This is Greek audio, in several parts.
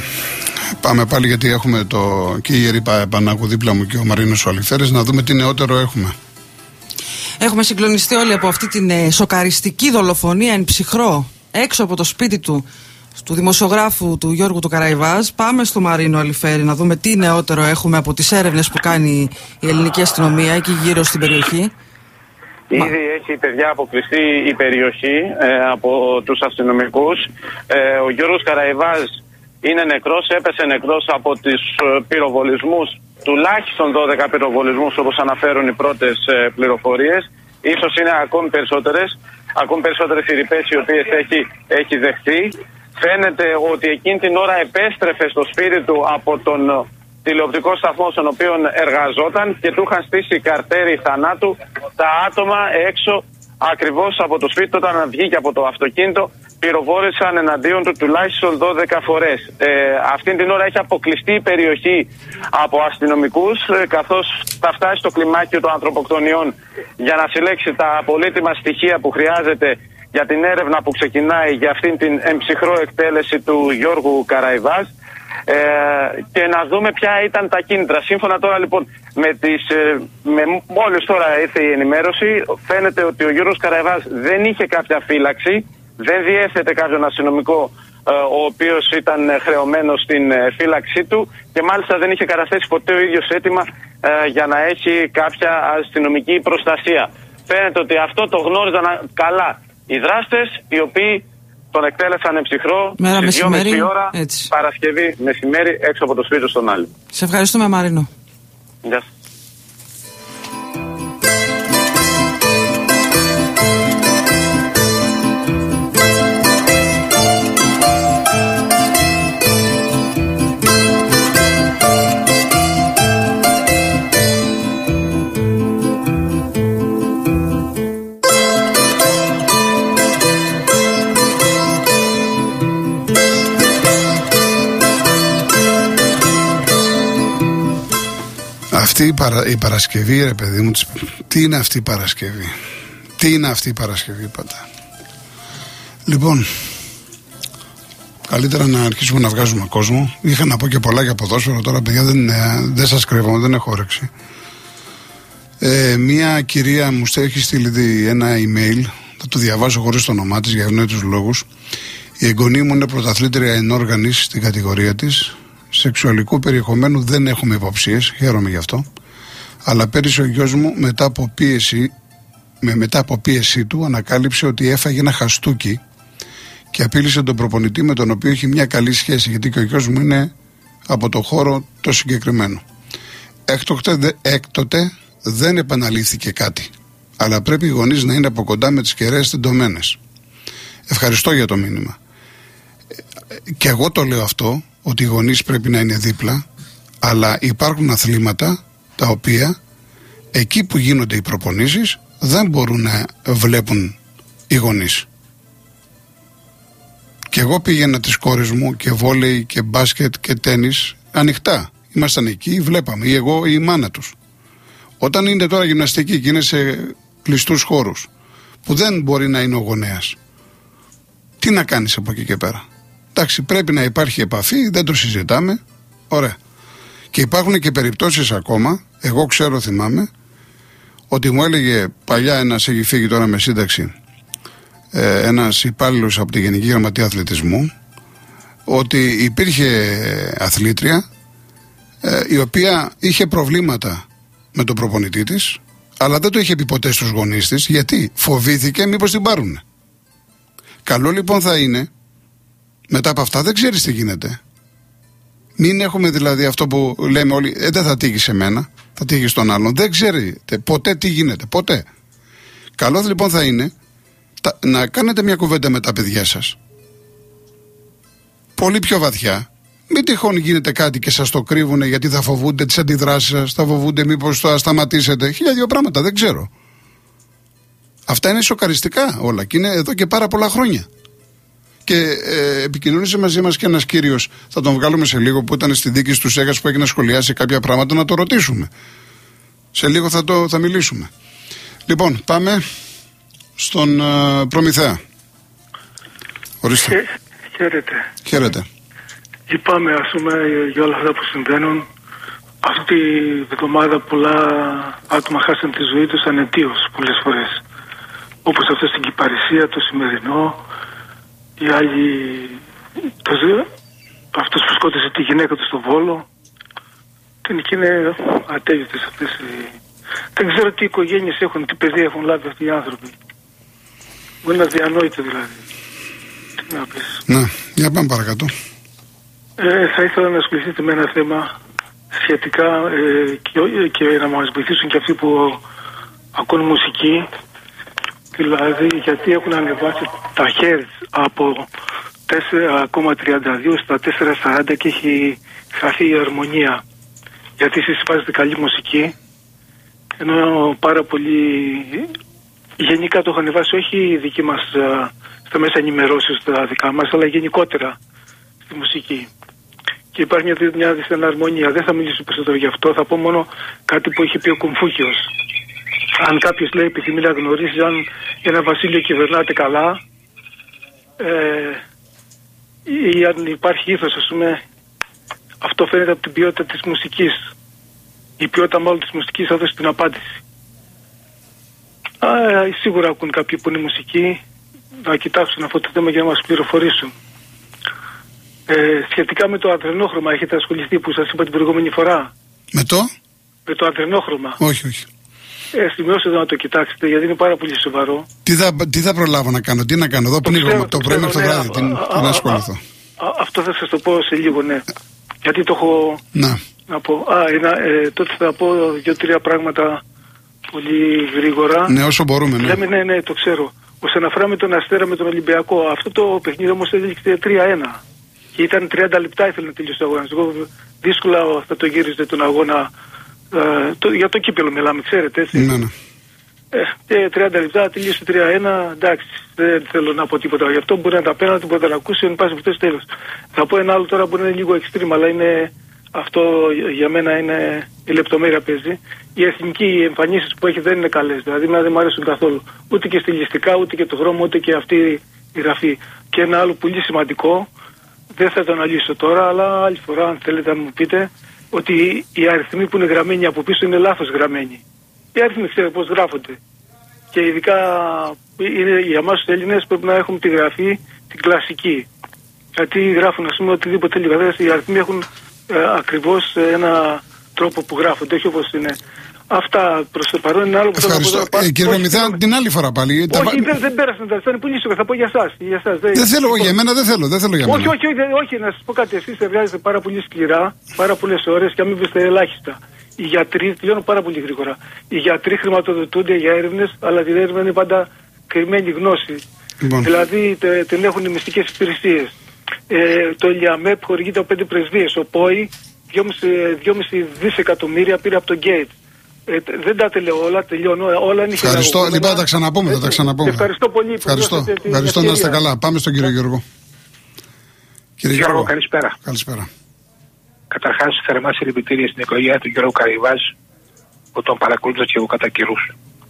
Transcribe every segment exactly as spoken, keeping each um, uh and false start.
Πάμε πάλι γιατί έχουμε το και η Ιερή Πανάγου δίπλα μου και ο Μαρίνος ο Αλιφέρης, να δούμε τι νεότερο έχουμε. Έχουμε συγκλονιστεί όλοι από αυτή την ε, σοκαριστική δολοφονία εν ψυχρό έξω από το σπίτι του, του δημοσιογράφου του Γιώργου του Καραϊβάζ. Πάμε στο Μαρίνο Αλιφέρη να δούμε τι νεότερο έχουμε από τις έρευνες που κάνει η ελληνική αστυνομία εκεί γύρω στην περιοχή. Ήδη έχει, παιδιά, αποκλειστεί η περιοχή ε, από τους αστυνομικούς. Ε, ο Γιώργος Καραϊβάζ είναι νεκρός, έπεσε νεκρός από τις ε, πυροβολισμούς, τουλάχιστον δώδεκα πυροβολισμούς όπως αναφέρουν οι πρώτες ε, πληροφορίες. Ίσως είναι ακόμη περισσότερες, ακόμη περισσότερες οι ρηπές οι οποίες έχει, έχει δεχθεί. Φαίνεται ότι εκείνη την ώρα επέστρεφε στο σπίτι του από τον τηλεοπτικό σταθμό στον οποίο εργαζόταν και του είχαν στήσει καρτέρι θανάτου τα άτομα έξω ακριβώς από το σπίτι. Όταν βγήκε από το αυτοκίνητο πυροβόλησαν εναντίον του τουλάχιστον δώδεκα φορές. Ε, αυτήν την ώρα έχει αποκλειστεί η περιοχή από αστυνομικούς, ε, καθώς θα φτάσει στο κλιμάκιο των ανθρωποκτονιών για να συλλέξει τα πολύτιμα στοιχεία που χρειάζεται για την έρευνα που ξεκινάει για αυτήν την εμψυχρό εκτέλεση του Γιώργου Καραϊβάζ. Ε, και να δούμε ποια ήταν τα κίνητρα. Σύμφωνα τώρα λοιπόν με τις ε, με, μόλις τώρα ήρθε η ενημέρωση, φαίνεται ότι ο Γιώργος Καραϊβάζ δεν είχε κάποια φύλαξη, δεν διέθετε κάποιον αστυνομικό ε, ο οποίος ήταν χρεωμένος στην ε, φύλαξή του και μάλιστα δεν είχε καταθέσει ποτέ ο ίδιος αίτημα ε, για να έχει κάποια αστυνομική προστασία. Φαίνεται ότι αυτό το γνώριζαν καλά οι δράστες, οι οποίοι τον εκτέλεσαν ψυχρό στις δυόμιση ώρα έτσι. Παρασκευή μεσημέρι έξω από το σπίτι στον Άλλη. Σε ευχαριστούμε, Μαρίνο. Γεια σας. Αυτή η, παρα, η Παρασκευή, ρε παιδί μου, τι είναι αυτή η Παρασκευή, τι είναι αυτή η Παρασκευή πάντα. Λοιπόν, καλύτερα να αρχίσουμε να βγάζουμε κόσμο. Είχα να πω και πολλά για ποδόσφαιρο, τώρα παιδιά δεν, δεν σας κρύβω, δεν έχω όρεξη. Ε, μία κυρία μου έχει στείλει ένα email, θα το διαβάσω χωρίς το όνομά της για ευνόητους λόγους. Η εγγονή μου είναι πρωταθλήτρια ενόργανης στην κατηγορία της. Σεξουαλικού περιεχομένου δεν έχουμε υποψίες, χαίρομαι γι' αυτό. Αλλά πέρυσι ο γιος μου μετά από πίεση, με μετά από πίεση του ανακάλυψε ότι έφαγε ένα χαστούκι και απείλησε τον προπονητή με τον οποίο έχει μια καλή σχέση, γιατί και ο γιος μου είναι από το χώρο το συγκεκριμένο. Έκτοτε, έκτοτε δεν επαναλήφθηκε κάτι, αλλά πρέπει οι γονείς να είναι από κοντά με τις κεραίες τεντωμένες. Ευχαριστώ για το μήνυμα. Και εγώ το λέω αυτό, ότι οι γονείς πρέπει να είναι δίπλα, αλλά υπάρχουν αθλήματα τα οποία εκεί που γίνονται οι προπονήσεις δεν μπορούν να βλέπουν οι γονείς. Και εγώ πήγαινα τις κόρες μου και βόλεϊ και μπάσκετ και τένις ανοιχτά. Ήμασταν εκεί, βλέπαμε, ή εγώ ή η μάνα τους. Όταν είναι τώρα γυμναστική και είναι σε κλειστούς χώρους που δεν μπορεί να είναι ο γονέας, τι να κάνεις από εκεί και πέρα? Εντάξει, πρέπει να υπάρχει επαφή, δεν το συζητάμε. Ωραία. Και υπάρχουν και περιπτώσεις ακόμα, εγώ ξέρω, θυμάμαι, ότι μου έλεγε παλιά ένας, έχει φύγει τώρα με σύνταξη, ε, ένας υπάλληλος από τη Γενική Γραμματεία Αθλητισμού, ότι υπήρχε αθλήτρια ε, η οποία είχε προβλήματα με τον προπονητή της, αλλά δεν το είχε πει ποτέ στους γονείς της, γιατί φοβήθηκε μήπως την πάρουνε. Καλό λοιπόν θα είναι μετά από αυτά, δεν ξέρεις τι γίνεται. Μην έχουμε δηλαδή αυτό που λέμε όλοι, ε, δεν θα τύχει σε μένα, θα τύχει στον άλλον. Δεν ξέρετε ποτέ τι γίνεται, ποτέ. Καλό λοιπόν θα είναι τα, να κάνετε μια κουβέντα με τα παιδιά σας. Πολύ πιο βαθιά. Μην τυχόν γίνεται κάτι και σας το κρύβουνε γιατί θα φοβούνται τις αντιδράσεις σας, θα φοβούνται μήπως θα σταματήσετε. Χίλια δύο πράγματα, δεν ξέρω. Αυτά είναι σοκαριστικά όλα και είναι εδώ και πάρα πολλά χρόνια. Και ε, επικοινωνήσε μαζί μας και ένας κύριος, θα τον βγάλουμε σε λίγο, που ήταν στη δίκη του Σέγας, που έχει να σχολιάσει κάποια πράγματα, να το ρωτήσουμε. Σε λίγο θα, το, θα μιλήσουμε. Λοιπόν, πάμε στον uh, Προμηθέα. Ορίστε. Χαίρετε. Χαίρετε. Λυπάμαι, ας πούμε, για όλα αυτά που συμβαίνουν. Αυτή τη βδομάδα πολλά άτομα χάσαν τη ζωή τους αναιτίως πολλές φορές. Όπως αυτό στην Κυπαρισία, το σημερινό, οι άλλοι, το, αυτός που σκότωσε τη γυναίκα του στο Βόλο. Και είναι ατέλειωτες αυτές οι... Δεν ξέρω τι οικογένειες έχουν, τι παιδεία έχουν λάβει αυτοί οι άνθρωποι. Μπορεί να διανόητο δηλαδή. Τι να πεις. Ναι, για πάμε παρακάτω. Ε, θα ήθελα να ασχοληθείτε με ένα θέμα σχετικά ε, και, και να μας βοηθήσουν και αυτοί που ακούν μουσική. Δηλαδή γιατί έχουν ανεβάσει τα hertz από τέσσερα κόμμα τριάντα δύο στα τέσσερα κόμμα σαράντα και έχει χαθεί η αρμονία. Γιατί εσείς βάζετε καλή μουσική, ενώ πάρα πολύ γενικά το έχω ανεβάσει, όχι η δική μας στα μέσα ενημερώσεως τα δικά μας, αλλά γενικότερα στη μουσική. Και υπάρχει μια, μια δυσαναρμονία. Δεν θα μιλήσω περισσότερο γι' αυτό, θα πω μόνο κάτι που είχε πει ο Κομφούκιος. Αν κάποιος λέει επιθυμεί να γνωρίσει αν ένα βασίλειο κυβερνάται καλά, ε, ή αν υπάρχει ήθος, ας πούμε, αυτό φαίνεται από την ποιότητα της μουσικής. Η ποιότητα μάλλον της μουσικής θα δώσει την απάντηση. Α, σίγουρα ακούν κάποιοι που είναι μουσικοί να κοιτάξουν αυτό το θέμα για να μας πληροφορήσουν. Ε, σχετικά με το αδρενόχρωμα, έχετε ασχοληθεί που σας είπα την προηγούμενη φορά? Με το? Με το αδρενόχρωμα. Όχι, όχι. Ε, σημειώστε να το κοιτάξετε γιατί είναι πάρα πολύ σοβαρό. Τι θα, τι θα προλάβω να κάνω, τι να κάνω, εδώ πνίγομαι το πρωί μέχρι το βράδυ, τι να ασχοληθώ. Α, αυτό θα σας το πω σε λίγο, ναι. Γιατί το έχω να, να πω. Α, ένα, ε, τότε θα πω δύο-τρία πράγματα πολύ γρήγορα. Ναι, όσο μπορούμε, ναι. Λέμε, ναι, ναι, το ξέρω. Όσον αφορά με τον Αστέρα με τον Ολυμπιακό, αυτό το παιχνίδι όμως έδειξε τρία ένα. Και ήταν τριάντα λεπτά ήθελε να τελειώσει ο αγώνας. Εγώ δύσκολα θα το γύριζε τον αγώνα. Ε, το, για το κύπελο μιλάμε, ξέρετε, έτσι. Ναι, ναι. Ε, τριάντα λεπτά, τελείωσε τρία ένα, εντάξει, δεν θέλω να πω τίποτα γι' αυτό. Μπορεί να τα πέναλτι, μπορεί να τα ακούσει, εν πάση περιπτώσει τέλος. Θα πω ένα άλλο τώρα που είναι λίγο extreme, αλλά είναι, αυτό για μένα είναι η λεπτομέρεια παίζει. Οι εθνικοί εμφανίσεις που έχει δεν είναι καλές, δηλαδή δεν μου αρέσουν καθόλου. Ούτε και στιλιστικά, ούτε και το χρώμα, ούτε και αυτή η γραφή. Και ένα άλλο πολύ σημαντικό, δεν θα το αναλύσω τώρα, αλλά άλλη φορά, αν θέλετε να μου πείτε, ότι οι αριθμοί που είναι γραμμένοι από πίσω είναι λάθος γραμμένοι. Οι αριθμοί ξέρετε πώς γράφονται. Και ειδικά είναι, για εμάς τους Έλληνες πρέπει να έχουμε τη γραφή την κλασική. Γιατί γράφουν, ας πούμε, οτιδήποτε λίγο. Οι αριθμοί έχουν ε, ακριβώς ένα τρόπο που γράφονται, όχι όπως είναι. Αυτά προς το παρόν είναι άλλο που θέλω να πω. Ευχαριστώ. Ε, κύριε Μαμιδά, την άλλη φορά πάλι. Όχι, τα... δεν, δεν πέρασαν τα λεφτά, είναι πολύ σοβαρό. Θα πω για εσάς. Για εσάς. Δεν, δεν θέλω, όχι, για μένα δεν θέλω. Δεν θέλω για όχι, μένα. όχι, όχι, όχι, να σας πω κάτι. Εσείς εργάζεστε πάρα πολύ σκληρά, πάρα πολλές ώρες και αμείβεστε ελάχιστα. Οι γιατροί, τελειώνω πάρα πολύ γρήγορα. Οι γιατροί χρηματοδοτούνται για έρευνες, αλλά την έρευνα είναι πάντα κρυμμένη γνώση. Λοιπόν. Δηλαδή τε, την έχουν οι μυστικές υπηρεσίες. Ε, το ΕΛΙΑΜΕΠ χορηγείται από πέντε πρεσβείες. Ο ΠΟΗ δυόμισι δισεκατομμύρια πήρε από τον Gates. Ε, δεν τα τελειώ όλα, τελειώνω όλα. Είναι ευχαριστώ, λοιπόν, τα ξαναπούμε, θα τα ξαναπούμε. Ευχαριστώ πολύ. Ευχαριστώ, ευχαριστώ να είστε καλά. Πάμε στον κύριο Γιώργο. Κύριε Γιώργο, Γιώργο, καλησπέρα. Καλησπέρα. Καταρχάς, θερμά συλληπιτήρια στην οικογένεια του Γιώργου Καραϊβάζ, που τον παρακολούθησα και εγώ κατά καιρούς.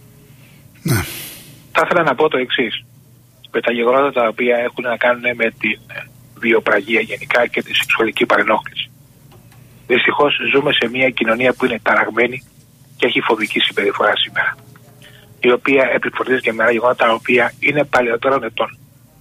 Ναι. Θα ήθελα να πω το εξής. Με τα γεγονότα τα οποία έχουν να κάνουν με την βιοπραγία γενικά και τη σεξουαλική παρενόχληση. Δυστυχώς ζούμε σε μια κοινωνία που είναι ταραγμένη και έχει φοβική συμπεριφορά σήμερα. Η οποία επιφορτίζεται με γεγονότα τα οποία είναι παλαιότερων ετών.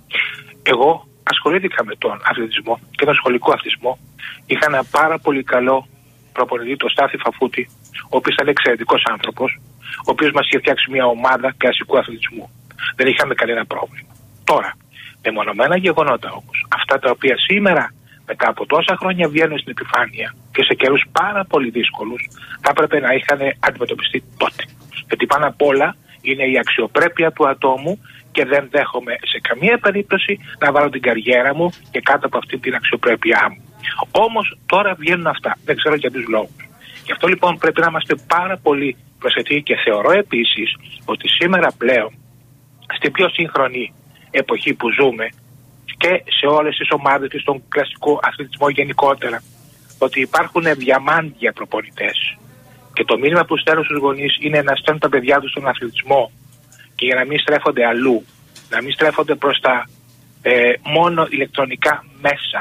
Εγώ ασχολήθηκα με τον αθλητισμό και τον σχολικό αθλητισμό. Είχα ένα πάρα πολύ καλό προπονητή, τον Στάθη Φαφούτη, ο οποίος ήταν εξαιρετικός άνθρωπος, ο οποίος μας είχε φτιάξει μια ομάδα κλασικού αθλητισμού. Δεν είχαμε κανένα πρόβλημα. Τώρα, με μονομένα γεγονότα όμως, αυτά τα οποία σήμερα, μετά από τόσα χρόνια βγαίνουν στην επιφάνεια και σε καιρούς πάρα πολύ δύσκολους, θα έπρεπε να είχαν αντιμετωπιστεί τότε. Γιατί πάνω απ' όλα είναι η αξιοπρέπεια του ατόμου και δεν δέχομαι σε καμία περίπτωση να βάλω την καριέρα μου και κάτω από αυτή την αξιοπρέπειά μου. Όμως τώρα βγαίνουν αυτά, δεν ξέρω για τους λόγους. Γι' αυτό λοιπόν πρέπει να είμαστε πάρα πολύ προσεκτικοί και θεωρώ επίσης ότι σήμερα πλέον στην πιο σύγχρονη εποχή που ζούμε και σε όλες τις ομάδες και στον κλασικό αθλητισμό γενικότερα, ότι υπάρχουν διαμάντια προπονητές. Και το μήνυμα που στέλνω στους γονείς είναι να στέλνουν τα παιδιά τους στον αθλητισμό και για να μην στρέφονται αλλού, να μην στρέφονται προς τα ε, μόνο ηλεκτρονικά μέσα,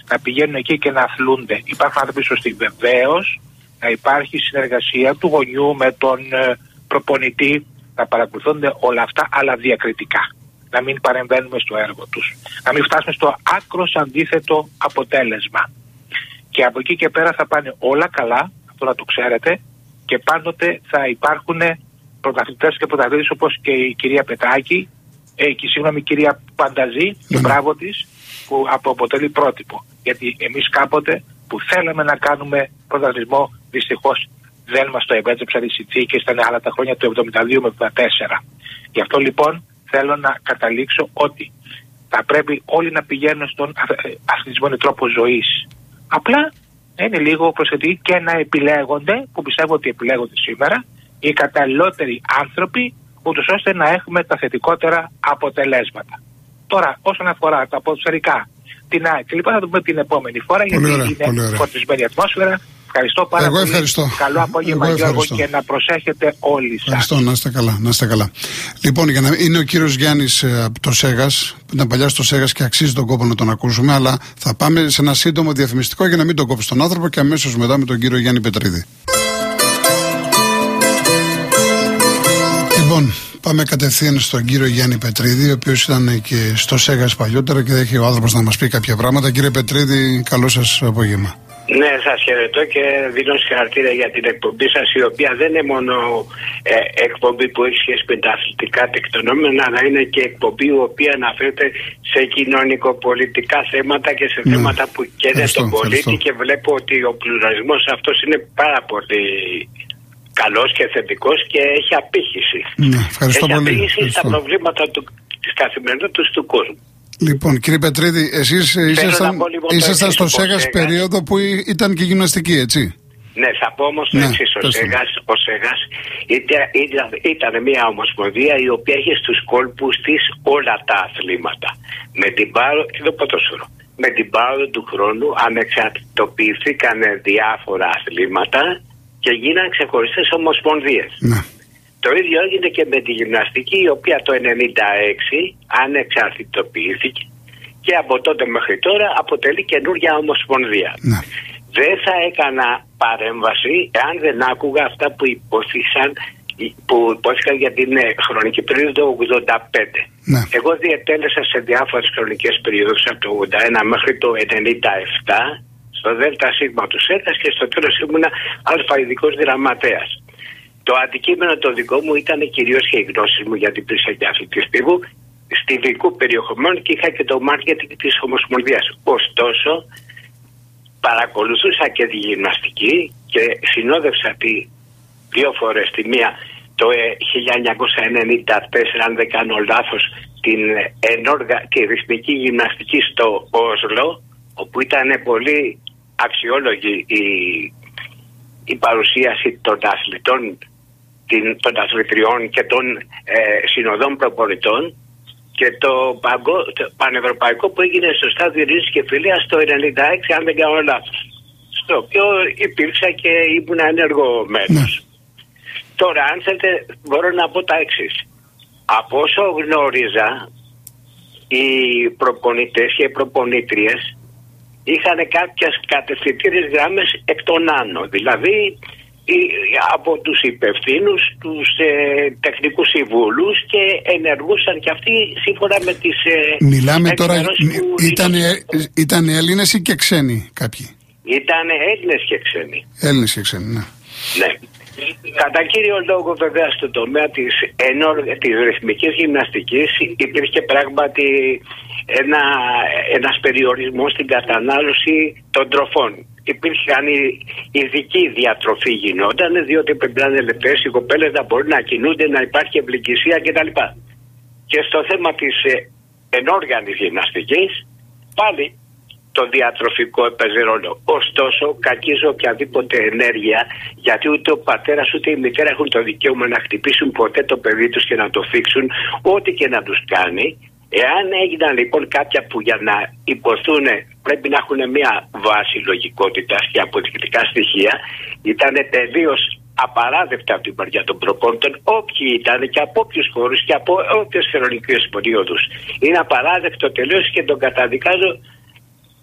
να πηγαίνουν εκεί και να αθλούνται. Υπάρχουν άνθρωποι σωστοί. Βεβαίως να υπάρχει συνεργασία του γονιού με τον ε, προπονητή, να παρακολουθούνται όλα αυτά, αλλά διακριτικά. Να μην παρεμβαίνουμε στο έργο τους. Να μην φτάσουμε στο άκρος αντίθετο αποτέλεσμα. Και από εκεί και πέρα θα πάνε όλα καλά, αυτό να το ξέρετε, και πάντοτε θα υπάρχουν πρωταθλητές και πρωταθλητές όπως και η κυρία Πετράκη, ε, και συγγνώμη η κυρία Πανταζή, και mm. μπράβο της, που αποτελεί πρότυπο. Γιατί εμείς κάποτε που θέλαμε να κάνουμε πρωταθλητισμό, δυστυχώς δεν μας το επέτρεψαν οι συνθήκες, ήταν άλλα τα χρόνια του εβδομήντα δύο με εβδομήντα τέσσερα. Γι' αυτό λοιπόν θέλω να καταλήξω ότι θα πρέπει όλοι να πηγαίνουν στον αθλητισμό τρόπο ζωής. Απλά είναι λίγο προσεκτικοί και να επιλέγονται, που πιστεύω ότι επιλέγονται σήμερα, οι καταλληλότεροι άνθρωποι, ούτως ώστε να έχουμε τα θετικότερα αποτελέσματα. Τώρα, όσον αφορά τα ποδοσφαιρικά, την ΑΕΚ, λοιπόν, θα το πούμε την επόμενη φορά, πολύ γιατί ωραία, είναι φορτισμένη ατμόσφαιρα. Ευχαριστώ πάρα Εγώ πολύ. Ευχαριστώ. Καλό απόγευμα, Γιώργο, και να προσέχετε όλοι σας. Ευχαριστώ, να είστε καλά, να είστε καλά. Λοιπόν, για να... είναι ο κύριος Γιάννης ε, από το ΣΕΓΑΣ, που ήταν παλιά στο ΣΕΓΑΣ και αξίζει τον κόπο να τον ακούσουμε, αλλά θα πάμε σε ένα σύντομο διαφημιστικό για να μην τον κόψει τον άνθρωπο και αμέσως μετά με τον κύριο Γιάννη Πετρίδη. Λοιπόν, πάμε κατευθείαν στον κύριο Γιάννη Πετρίδη, ο οποίος ήταν και στο ΣΕΓΑΣ παλιότερα και έχει ο άνθρωπος να μας πει κάποια πράγματα. Κύριε Πετρίδη, καλό σας απόγευμα. Ναι, σας χαιρετώ και δίνω συγχαρητήρια για την εκπομπή σας, η οποία δεν είναι μόνο ε, εκπομπή που έχει σχέση με τα αθλητικά τεκτονόμενα, αλλά είναι και εκπομπή η οποία αναφέρεται σε κοινωνικοπολιτικά θέματα και σε ναι. θέματα που καίνε τον πολίτη, και βλέπω ότι ο πλουραλισμός αυτός είναι πάρα πολύ καλός και θετικός και έχει απήχηση. Ναι, ευχαριστώ έχει πολύ. απήχηση Ευχαριστώ. στα προβλήματα του, της καθημερινότητας του κόσμου. Λοιπόν, κύριε Πετρίδη, εσείς ήσασταν, λοιπόν ήσασταν στο ΣΕΓΑΣ περίοδο που ήταν και γυμναστική, έτσι. Ναι, θα πω όμως το ναι, εξής. Ο ΣΕΓΑΣ, ο ΣΕΓΑΣ ήταν, ήταν, ήταν μια ομοσπονδία η οποία είχε στους κόλπους της όλα τα αθλήματα. Με την πάρο, εδώ ποδόσφαιρο. Με την πάρο του χρόνου ανεξαρτητοποιηθήκαν διάφορα αθλήματα και γίναν ξεχωριστές ομοσπονδίες. Ναι. Το ίδιο έγινε και με τη γυμναστική, η οποία το ενενήντα έξι ανεξαρτητοποιήθηκε και από τότε μέχρι τώρα αποτελεί καινούργια ομοσπονδία. Ναι. Δεν θα έκανα παρέμβαση εάν δεν άκουγα αυτά που υπόθηκαν, που υπόθηκαν για την χρονική περίοδο ογδόντα πέντε. Ναι. Εγώ διετέλεσα σε διάφορες χρονικές περίοδους από το ογδόντα ένα μέχρι το ενενήντα επτά στο ΔΣ του ΣΕΓΑΣ και στο τέλος ήμουνα αλφα-ειδικός γραμματέας. Το αντικείμενο το δικό μου ήταν κυρίως και οι γνώσεις μου, γιατί υπήρξα και αθλητιστικού, στιλικού περιεχομένου και είχα και το μάρκετινγκ της Ομοσπονδίας. Ωστόσο, παρακολουθούσα και τη γυμναστική και συνόδευσα τη δύο φορές, τη μία το χίλια εννιακόσια ενενήντα τέσσερα, αν δεν κάνω λάθος, την, ενόργα, τη ρυθμική γυμναστική στο Όσλο, όπου ήταν πολύ αξιόλογη η, η παρουσίαση των αθλητών, των αθλητριών και των ε, συνοδών προπονητών, και το, παγκο, το πανευρωπαϊκό που έγινε στο στάδιο Ειρήνης και Φιλίας το ενενήντα έξι, αν δεν κάνω λάθος, στο οποίο υπήρξα και ήμουν ενεργό μέλος. Ναι. Τώρα, αν θέλετε, μπορώ να πω τα εξής. Από όσο γνώριζα, οι προπονητές και οι προπονήτριες είχαν κάποιες κατευθυντήριες γράμμες εκ των άνω. Δηλαδή, από τους υπευθύνους, τους ε, τεχνικούς συμβούλους, και ενεργούσαν και αυτοί σύμφωνα με τις ε, Μιλάμε τώρα, ήταν, ήταν Έλληνες ή και ξένοι κάποιοι? Ήταν Έλληνες και ξένοι. Έλληνες και ξένοι, ναι. Ναι. Κατά κύριο λόγο, βέβαια, στο τομέα της, ενό, της ρυθμικής γυμναστικής υπήρχε πράγματι ένα, ένας περιορισμός στην κατανάλωση των τροφών. Υπήρχαν ειδική διατροφή γινόταν, διότι πρέπει να είναι ελευθερές οι κοπέλες, να μπορούν να κινούνται, να υπάρχει εμπληκησία κτλ. Και στο θέμα της ενόργανης γυμναστικής, πάλι το διατροφικό έπαιζε ρόλο. Ωστόσο, κακίζω οποιαδήποτε ενέργεια, γιατί ούτε ο πατέρας ούτε η μητέρα έχουν το δικαίωμα να χτυπήσουν ποτέ το παιδί τους και να το θίξουν, ό,τι και να τους κάνει. Εάν έγιναν λοιπόν κάποια που για να υποθούν πρέπει να έχουν μια βάση λογικότητας και αποδεικτικά στοιχεία, ήταν τελείως απαράδεκτα από την μεριά των προπόνητων, όποιοι ήταν και από όποιους χώρους και από όποιες χρονικές περίοδους. Είναι απαράδεκτο τελείως και τον καταδικάζω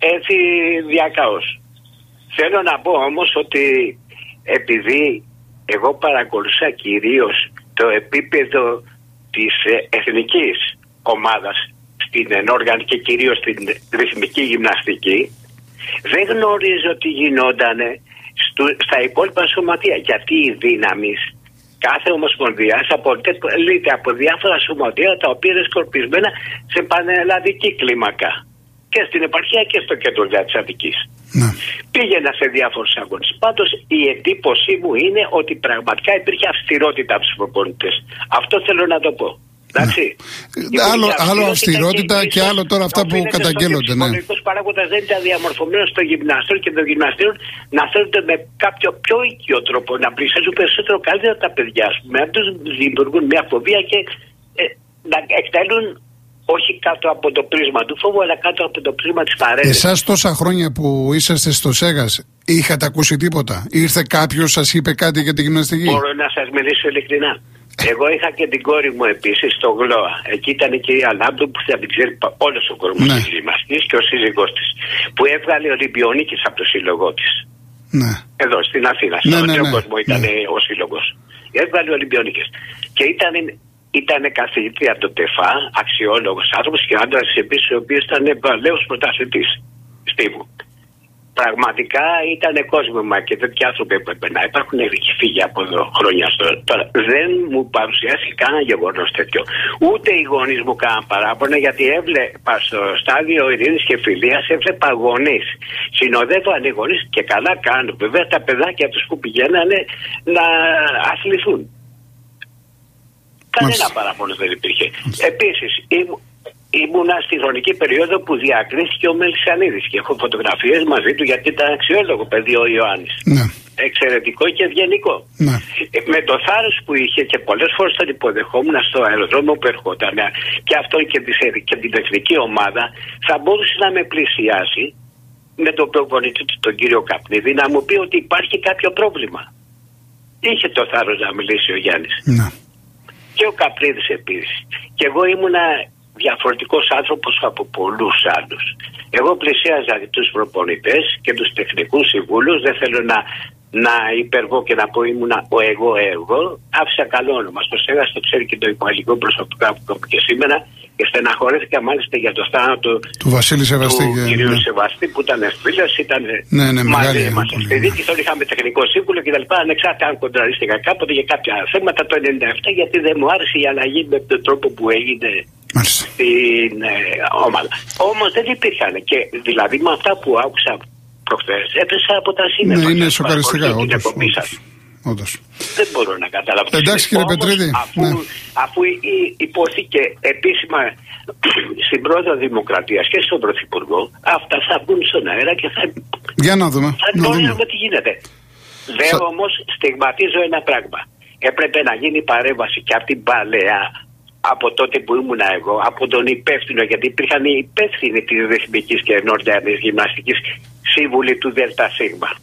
έτσι διακάως. Θέλω να πω όμως ότι επειδή εγώ παρακολουθούσα κυρίως το επίπεδο της εθνικής ομάδας στην ενόργανη και κυρίως στην ρυθμική γυμναστική, δεν γνωρίζω τι γινόταν στα υπόλοιπα σωματεία. Γιατί οι δύναμεις κάθε ομοσπονδίας αποτελείται από διάφορα σωματεία τα οποία είναι σκορπισμένα σε πανελλαδική κλίμακα. Και στην επαρχία και στο κέντρο της Αττικής. Ναι. Πήγαινα σε διάφορους αγώνες. Πάντως η εντύπωσή μου είναι ότι πραγματικά υπήρχε αυστηρότητα από τους προπονητές. Αυτό θέλω να το πω. Εντάξει. Ναι. Άλλο, άλλο αυστηρότητα και, και άλλο τώρα αυτά που καταγγέλλονται. Ο ψυχολογικός ναι. παράγοντας δεν ήταν διαμορφωμένος στο γυμναστήριο και το γυμναστήριο να θέλετε με κάποιο πιο οικείο τρόπο να πλησιάζουν περισσότερο καλύτερα τα παιδιά. Με αυτούς δημιουργούν μια φοβία και ε, να εκτελούν. Όχι κάτω από το πρίσμα του φόβου, αλλά κάτω από το πρίσμα της παρένθεσης. Εσάς τόσα χρόνια που είσαστε στο ΣΕΓΑΣ, είχατε ακούσει τίποτα? Ήρθε κάποιος, σας είπε κάτι για τη γυμναστική? Μπορώ να σας μιλήσω ειλικρινά. Εγώ είχα και την κόρη μου επίσης στο Γλώα. Εκεί ήταν η κυρία Λάμπτου που θα την ξέρει όλος ο κόσμος της γυμναστικής και ο σύζυγός της. Που έβγαλε Ολυμπιονίκης από το σύλλογό της. Ναι. Εδώ στην Αθήνα. Ναι, στον ναι, ναι, κόσμο ήταν ναι. ο σύλλογος. Έβγαλε Ολυμπιονίκης. Και ήταν. Ήταν καθηγήτρια από το ΤΕΦΑ, αξιόλογος άνθρωπος και άντρας επίσης, ο οποίος ήταν παλαιός πρωταθλητής στίβου. Πραγματικά ήταν κόσμημα και τέτοιοι άνθρωποι έπρεπε να υπάρχουν. Έχει φύγει από εδώ χρόνια τώρα. Τώρα δεν μου παρουσιάσει κανένα γεγονός τέτοιο. Ούτε οι γονείς μου κάναν παράπονα, γιατί έβλεπα στο στάδιο ειρήνης και φιλίας, έβλεπα γονείς. Συνοδεύαν οι γονείς και καλά κάνουν. Βέβαια τα παιδάκια τους που πηγαίνανε να αθληθούν. Κανένα παράπονο δεν υπήρχε. Επίσης, ήμου, ήμουνα στη χρονική περίοδο που διακρίθηκε ο Μελισσανίδης και έχω φωτογραφίες μαζί του γιατί ήταν αξιόλογο παιδί ο Ιωάννης. Ναι. Εξαιρετικό και ευγενικό. Ναι. Ε, με το θάρρος που είχε και πολλές φορές τον υποδεχόμουν στο αεροδρόμιο που ερχόταν και αυτό και, της, και την εθνική ομάδα, θα μπορούσε να με πλησιάσει με τον προπονητή του, τον κύριο Καπνίδη, να μου πει ότι υπάρχει κάποιο πρόβλημα. Είχε το θάρρος να μιλήσει ο Γιάννης. Ναι. Και ο Καπνίδης επίσης. Και εγώ ήμουνα διαφορετικός άνθρωπος από πολλούς άλλους. Εγώ πλησίαζα τους προπονητές και τους τεχνικούς συμβούλους. Δεν θέλω να, να υπερβώ και να πω ήμουνα ο εγώ εγώ. Άφησα καλό όνομα. Στο ΣΕΓΑΣ το ξέρει και το υπαλληλικό προσωπικό που και σήμερα. Και στεναχωρέθηκα μάλιστα για το θάνατο του Βασίλη Σεβαστή, του και... κυρίου ναι. Σεβαστή που ήταν φίλος, ήταν ναι, ναι, μαζί μας. Πολύ, στη δίκη τον είχαμε τεχνικό σύμβουλο και τα λοιπά, ανεξάρτητα αν κοντραρίστηκα κάποτε για κάποια θέματα το ενενήντα επτά, γιατί δεν μου άρεσε η αλλαγή με τον τρόπο που έγινε Μάλιστα. στην ε, ομάδα. Όμως δεν υπήρχαν και δηλαδή με αυτά που άκουσα προχθές έπεσα από τα σύννεφα. Ναι, είναι σοκαριστικά, όντως. Όντως. Δεν μπορώ να καταλάβω. Εντάξει κύριε Πετρίδη. Αφού, ναι. αφού υπόθηκε επίσημα στην πρόεδρο Δημοκρατίας και στον Πρωθυπουργό, αυτά θα μπουν στον αέρα και θα. Για να δούμε. Θα γνωρίζουμε τι γίνεται. Δεν Σα... όμως στιγματίζω ένα πράγμα. Έπρεπε να γίνει παρέμβαση και από την παλαιά, από τότε που ήμουν εγώ, από τον υπεύθυνο, γιατί υπήρχαν οι υπεύθυνοι της ρυθμικής και ενόργιανης γυμναστικής σύμβουλοι του ΔΣ.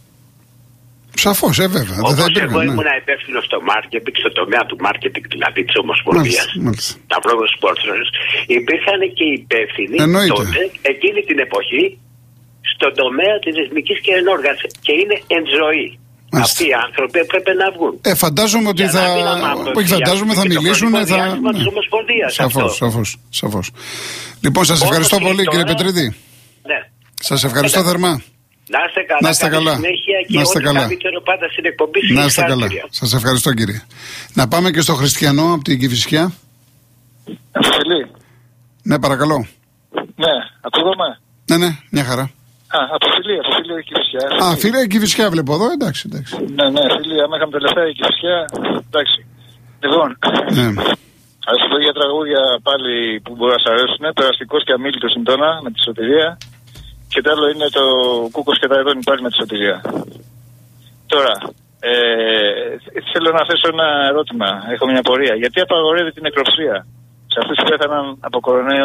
Σαφώς, ε, βέβαια. Όπως δεν θα υπήρχαν, εγώ ναι. ήμουν υπεύθυνο στο marketing, στο τομέα του marketing, δηλαδή της Ομοσπονδίας, τα πρώτα sponsors, υπήρχαν και οι υπεύθυνοι τότε, εκείνη την εποχή, στον τομέα της ρυθμικής και ενόργανης. Και είναι εν ζωή. Μάλιστα. Αυτοί οι άνθρωποι έπρεπε να βγουν. Ε, φαντάζομαι ότι θα. Όχι, φαντάζομαι θα μιλήσουν. Θα... Ναι. Σαφώς, σαφώς, σαφώς. Λοιπόν, σας ευχαριστώ Όμως πολύ, τώρα... κύριε Πετρίδη. Ναι. Σας ευχαριστώ ναι. θερμά. Να είστε καλά. Να είστε καλά. Και να είστε καλά. Καλύτερο πάντα στην εκπομπή. Να είστε καλά. Σας ευχαριστώ, κύριε. Να πάμε και στο Χριστιανό από την Κηφισιά. Φιλί. Ναι, παρακαλώ. Ναι, ακούγομαι. Ναι, ναι, μια χαρά. Α, από Φιλί, από Φιλί η Κηφισιά. Α, φίλε, η Κηφισιά βλέπω εδώ, εντάξει, εντάξει. Ναι, ναι, Φιλί, άμα είχαμε τελευταία η Κηφισιά, εντάξει. Λοιπόν, ναι. ας πω για τραγούδια πάλι που μπορεί να σας αρέσουν. Περαστικός και αμήλυτο συντόνα με τη Σωτηρία. Και το άλλο είναι το Κούκος και τα Εδόνη πάλι με τη Σωτηρία. Τώρα, ε, θέλω να θέσω ένα ερώτημα. Έχω μια πορεία. Γιατί απαγορεύει την νεκροψία σε αυτούς που πέθαναν από κορονοϊό?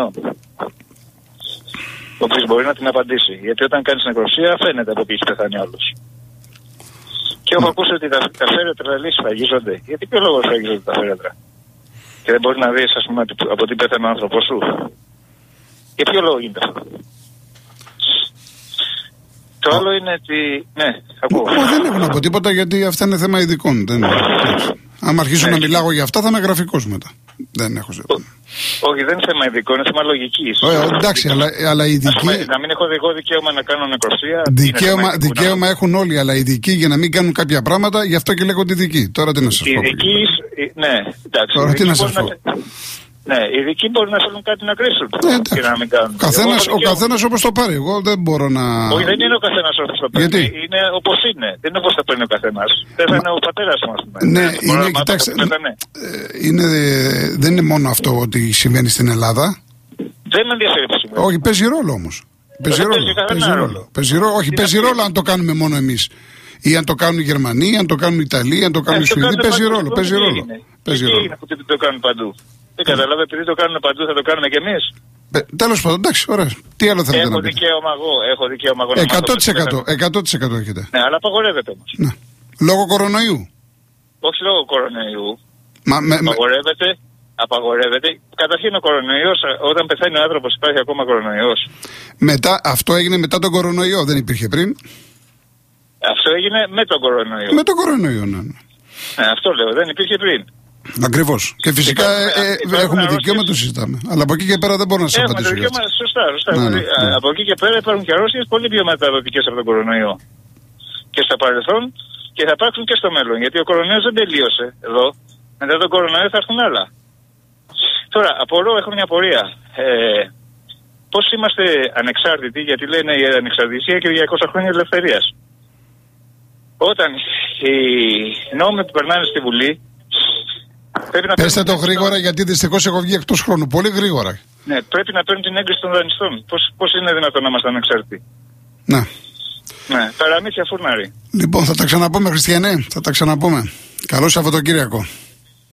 Ο οποίος μπορεί να την απαντήσει. Γιατί όταν κάνεις νεκροψία φαίνεται από ποιοι έχει πεθάνει άλλος. Και έχω ακούσει ότι τα, τα φέρετρα λέει σφαγίζονται. Γιατί ποιο λόγο σφαγίζονται τα φέρετρα? Και δεν μπορεί να δεις, ας πούμε, από τι πέθανε ο άνθρωπος σου. Για ποιο λόγο γίνεται αυτό? Το άλλο είναι ότι. Ναι, ακούω. Δεν έχω να πω τίποτα γιατί αυτά είναι θέμα ειδικών. Δεν... Αν αρχίσω ναι. να μιλάω για αυτά θα είμαι γραφικός μετά. Δεν έχω ζητήσει. Όχι, δεν είναι θέμα ειδικό, είναι θέμα λογικής. Εντάξει, αλλά, αλλά οι ειδικοί. Να μην έχω εγώ δικαίωμα να κάνω νεκροσία. Δικαίωμα, δικαίωμα έχουν όλοι, αλλά οι ειδικοί για να μην κάνουν κάποια πράγματα, γι' αυτό και λέγονται ειδικοί. Τώρα τι να σας πω. Ειδικοί, ναι, εντάξει. Τώρα τι να σας πω. Ναι, οι ειδικοί μπορεί να θέλουν κάτι να κρίσουν ναι, και να μην κάνουν. Καθένας, ο καθένας όπως το πάρει. Εγώ δεν μπορώ να. Όχι, δεν είναι ο καθένας όπως το παίρνει. Γιατί? Είναι όπως είναι. Δεν είναι όπως το παίρνει ο καθένας. Δεν θα είναι ο πατέρας μας. Ναι, είναι, κοιτάξτε. Είναι, δεν είναι μόνο αυτό ότι συμβαίνει στην Ελλάδα. Δεν με ενδιαφέρει που συμβαίνει. Όχι, παίζει ρόλο όμως. Παίζει ρόλο. Παίζει ρόλο. Παίζει ρόλο. Όχι, παίζει ρόλο αν το κάνουμε μόνο εμείς. Ή αν το κάνουν οι Γερμανοί, αν το κάνουν οι Ιταλοί, αν το κάνουν οι Σουηδοί. Παίζει ρόλο. Παίζει ρόλο. Παίζει ρόλο. Δεν το κάνουν παντού. Δεν καταλαβαίνω, επειδή το κάνουμε παντού, θα το κάνουμε κι εμείς. Τέλος πάντων, εντάξει, ωραία. Τι άλλο θέλετε έχω να πείτε. Δικαίωμα εγώ, έχω δικαίωμα εγώ. εκατό τοις εκατό, εκατό τοις εκατό έχετε. Ναι, αλλά απαγορεύεται όμως. Ναι. Λόγω κορονοϊού. Όχι λόγω κορονοϊού. Μα, με, απαγορεύεται, απαγορεύεται. Καταρχήν ο κορονοϊός, όταν πεθαίνει ο άνθρωπος υπάρχει ακόμα κορονοϊός. Μετά, αυτό έγινε μετά τον κορονοϊό, δεν υπήρχε πριν. Αυτό έγινε με τον κορονοϊό. Με τον κορονοϊό, ναι. Ναι, αυτό λέω, δεν υπήρχε πριν. Ακριβώς. Και φυσικά ε, ε, έχουμε δικαίωμα να το συζητάμε. Αλλά από εκεί και πέρα δεν μπορώ να σα απαντήσω. Δικαίωμα, σωστά, σωστά. Ναι, ναι, ναι. Από εκεί και πέρα υπάρχουν και αρρώστιες πολύ πιο μεταδοτικές από τον κορονοϊό. Και στο παρελθόν και θα υπάρξουν και στο μέλλον. Γιατί ο κορονοϊός δεν τελείωσε εδώ. Μετά τον κορονοϊό θα έρθουν άλλα. Τώρα, απορώ, έχω μια απορία. Ε, Πώς είμαστε ανεξάρτητοι, γιατί λένε η ανεξαρτησία και διακόσια χρόνια ελευθερίας. Όταν οι νόμοι που περνάνε στη Βουλή. Πέστε το γρήγορα, γιατί δυστυχώς έχω βγει εκτός χρόνου. Πολύ γρήγορα. Ναι, πρέπει να παίρνουν την έγκριση των δανειστών. Πώς, πώς είναι δυνατόν να είμαστε ανεξάρτητοι. Ναι. Ναι, παραμύθια φούρναρι. Λοιπόν, θα τα ξαναπούμε, Χριστιανέ. Θα τα ξαναπούμε. Καλό Σαββατοκύριακο.